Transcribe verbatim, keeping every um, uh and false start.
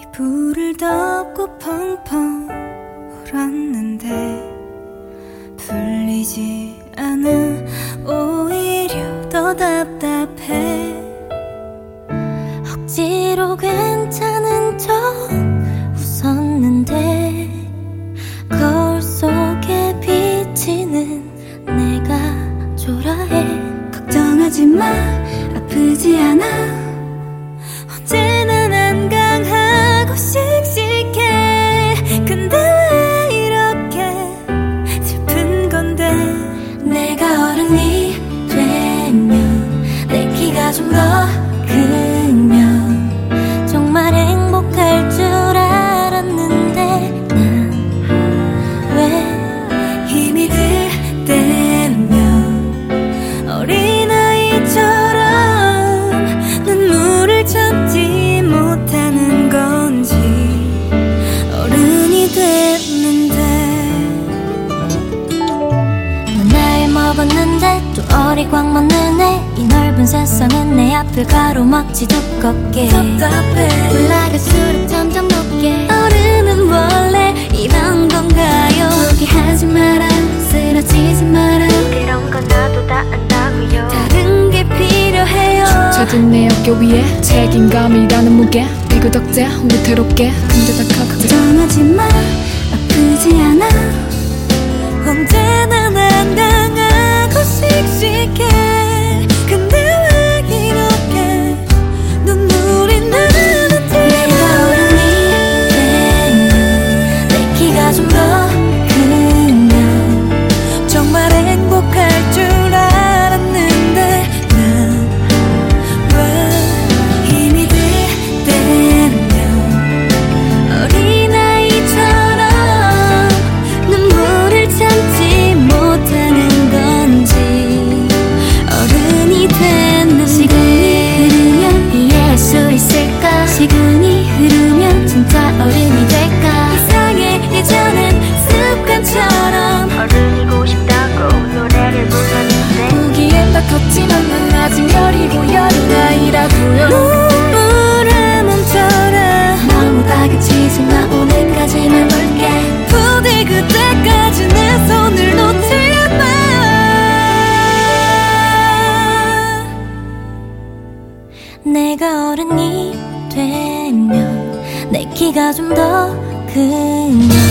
이불을 덮고 펑펑 울었는데 풀리지 않아 오히려 더 답답해. 억지로 괜찮은 척 웃었는데 거울 속에 비치는 내가 초라해. 걱정하지 마, 아프지 않아. 언제나 난 강하고 씩씩해. 근데 왜 이렇게 슬픈 건데. 내가 어른이 되면 내 키가 좀 더 크면 정말 행복할 줄 알았는데 난 왜 힘이 들 때면 어린아이처럼 눈물을 참지 못하는 건지. 어른이 됐는데 넌 나이 먹었는데 또 어리광 먹는 애. 이 넓은 세상은 내 앞을 가로막지 두껍게. 답답해. 올라갈수록 점점 높게. 어른은 원래 이런 건가요? 포기하지 말아요, 쓰러지지 말아요. 그런 건 나도 다 안다고요. 다른 게 필요해요. 젖은 내 어깨 위에 책임감이라는 무게. 비구덕제 위태롭게 근데 다 커. 걱정하지 마, 아프지 않아. 언제나 난 강하고 씩씩해. 근데 왜 이렇게 눈물이 나는데. 내가 어른이 되면 내 키가 좀 더 크면 정말 행복할 줄 알았는데 난 왜 힘이 들 때면 어린아이처럼 눈물을 참지 못하는 건지. 어른이 됐는데 시간이 흐르면 이해할 수 있을까. 시간이 흐르면 진짜 어른이 될까. 이상해, 예전엔 습관처럼 어른이고 싶다고 노래를 불렀는데 보기엔 다 컸지만 난 아직 어리고 어린아이라고요. 눈물아 멈춰라. 너무 다그치지 마, 오늘까지만 볼게. 부디 그때까지 내 손을 놓지 마. 내가 어른이 되면 내 키가 좀 더 크면